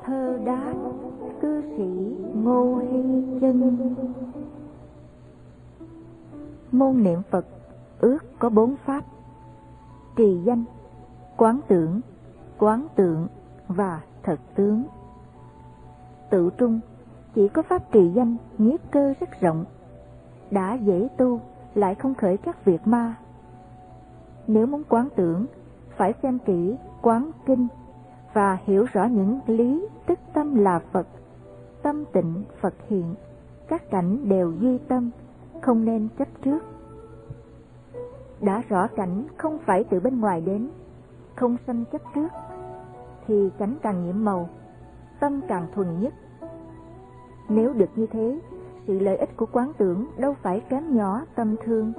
thơ đáp cư sĩ Ngô Hy Chân. Môn niệm Phật ước có 4 pháp: trì danh, quán tượng và thật tướng. Tự trung chỉ có pháp trì danh nhiếp cơ rất rộng, đã dễ tu lại không khởi các việc ma. Nếu muốn quán tưởng, phải xem kỹ quán kinh và hiểu rõ những lý tức tâm là Phật, tâm tịnh Phật hiện, các cảnh đều duy tâm, không nên chấp trước. Đã rõ cảnh không phải từ bên ngoài đến, không sanh chấp trước, thì cảnh càng nhiệm màu, tâm càng thuần nhất. Nếu được như thế, sự lợi ích của quán tưởng đâu phải kém nhỏ tâm thương.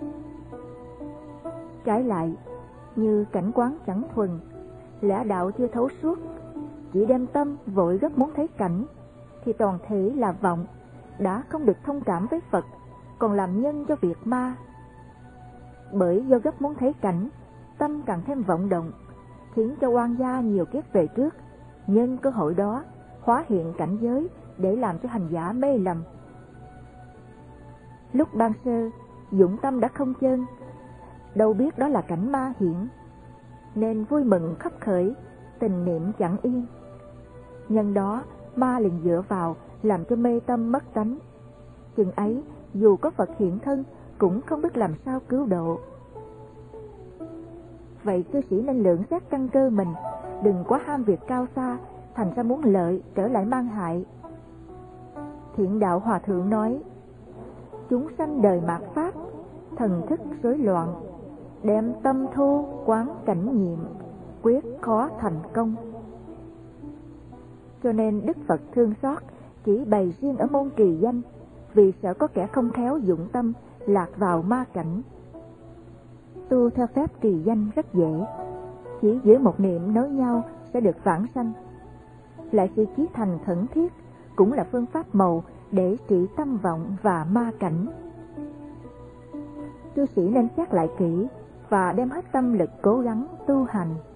Trái lại, như cảnh quán chẳng thuần, lẽ đạo chưa thấu suốt, chỉ đem tâm vội gấp muốn thấy cảnh, thì toàn thể là vọng, đã không được thông cảm với Phật, còn làm nhân cho việc ma. Bởi do gấp muốn thấy cảnh, tâm càng thêm vọng động, khiến cho oan gia nhiều kiếp về trước, nhân cơ hội đó hóa hiện cảnh giới để làm cho hành giả mê lầm. Lúc ban sơ, dụng tâm đã không chân, đâu biết đó là cảnh ma hiện, nên vui mừng khắp khởi, tình niệm chẳng yên. Nhân đó ma liền dựa vào, làm cho mê tâm mất tánh. Chừng ấy, dù có Phật hiện thân, cũng không biết làm sao cứu độ. Vậy cư sĩ nên lượng xét căn cơ mình, đừng quá ham việc cao xa, thành ra muốn lợi trở lại mang hại. Thiện đạo hòa thượng nói: chúng sanh đời mạt pháp, thần thức rối loạn, đem tâm thu quán cảnh nhiệm, quyết khó thành công. Cho nên Đức Phật thương xót, chỉ bày riêng ở môn trì danh, vì sợ có kẻ không khéo dụng tâm lạc vào ma cảnh. Tu theo phép trì danh rất dễ, chỉ giữ một niệm nối nhau sẽ được vãng sanh. Lại sự chí thành khẩn thiết cũng là phương pháp màu để trị tâm vọng và ma cảnh. Cư sĩ nên xét lại kỹ và đem hết tâm lực cố gắng tu hành.